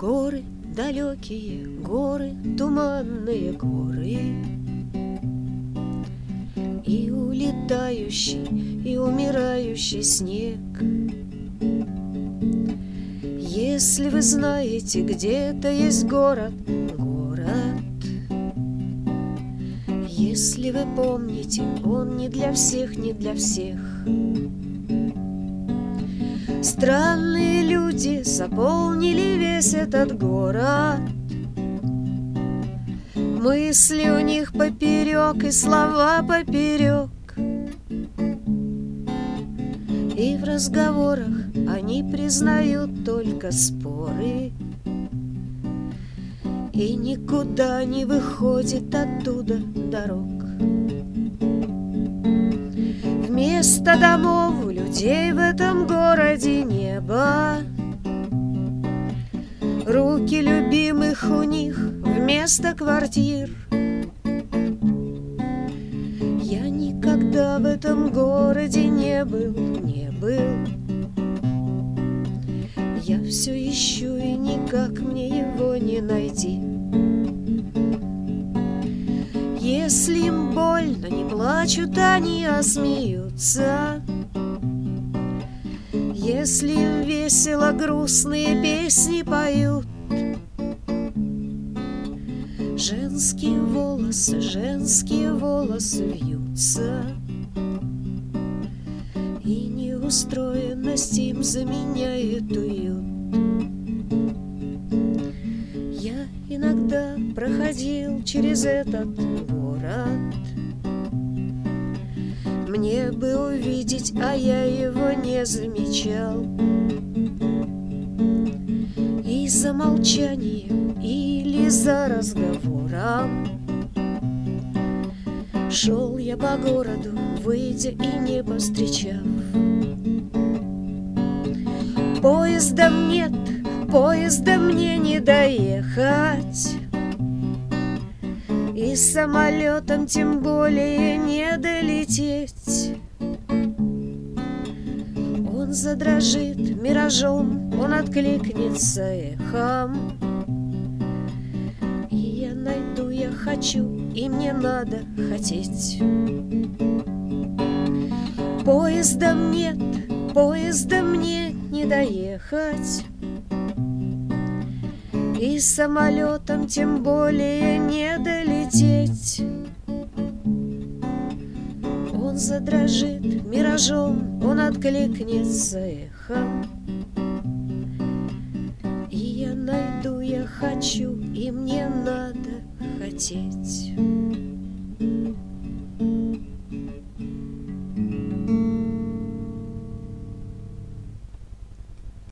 Горы далекие, горы, туманные горы, и улетающий, и умирающий снег. Если вы знаете, где-то есть город, если вы помните, он не для всех, не для всех. Странные люди заполнили весь этот город. Мысли у них поперек и слова поперек. И в разговорах они признают только споры. И никуда не выходит оттуда дорог. Вместо домов у людей в этом городе небо. Руки любимых у них вместо квартир. Я никогда в этом городе не был. Я все ищу, и никак мне его не найти. Если им больно, не плачут они, а смеются. Если им весело, грустные песни поют. Женские волосы вьются, и неустроенность им заменяет уют. Я иногда проходил через этот город. Мне бы увидеть, а я его не замечал. И за молчанием или за разговором шел я по городу, выйдя и не повстречав. Поездом нет, поездом мне не доехать, и самолетом тем более не долететь. Он задрожит миражом, он откликнется эхом. И я найду, я хочу, и мне надо хотеть. Поездом нет, поездом мне не доехать, и самолетом тем более не долететь. Он задрожит миражом, он откликнется эхом. И я найду, я хочу, и мне надо хотеть.